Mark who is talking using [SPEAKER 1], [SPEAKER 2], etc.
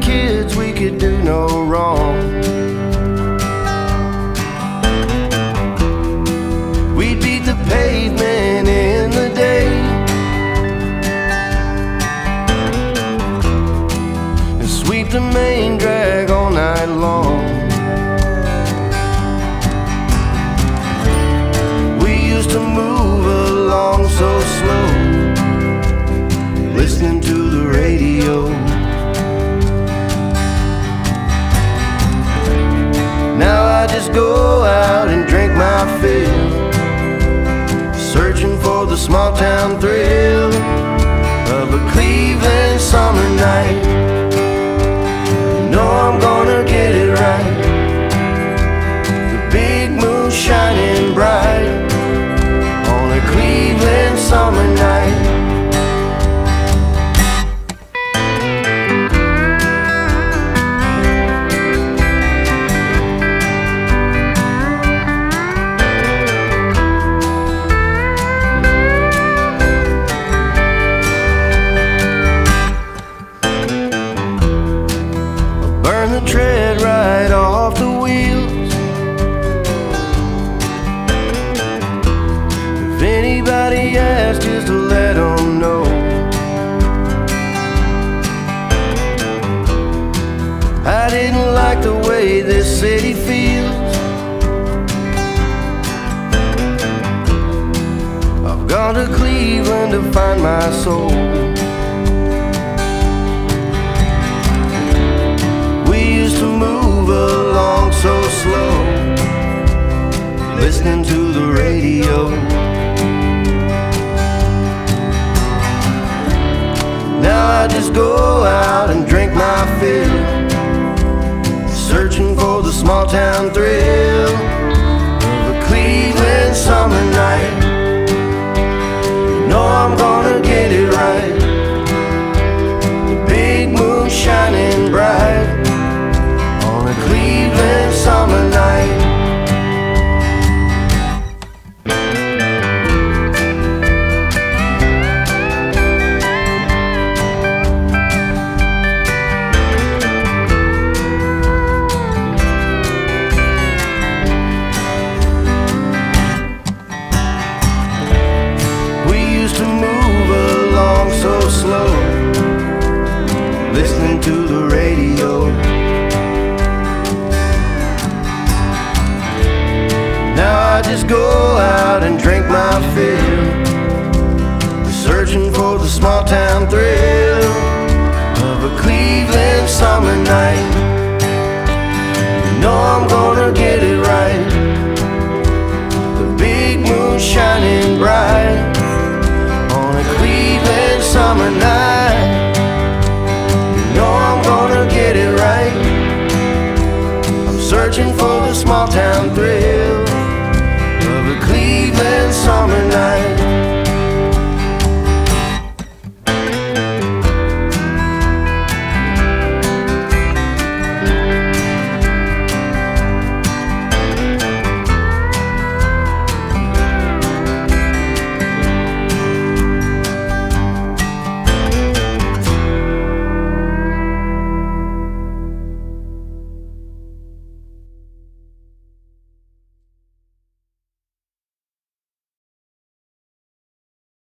[SPEAKER 1] kids, we could do no wrong. We'd beat the pavement in the day and sweep the main drag all night long. We used to move along so slow, listening to the radio. Now I just go out and drink my fill, searching for the small town thrill of a Cleveland summer night. You know I'm gonna get it right, the big moon shining bright on a Cleveland summer night. Tread right off the wheels. If anybody asks, just to let them know I didn't like the way this city feels. I've gone to Cleveland to find my soul. To move along so slow, listening to the radio. Now I just go out and drink my fill, searching for the small town thrill of a Cleveland summer night. You know I'm gonna get it right, the big moon shining bright on a Cleveland summer night. We used to move along so slow, listening to the radio. Now I just go out and drink my fill, searching for the small town thrill of a Cleveland summer night. You know I'm gonna get it right, the big moon shining bright on a Cleveland summer night. You know I'm gonna get it right, I'm searching for the small town thrill of a Cleveland summer night.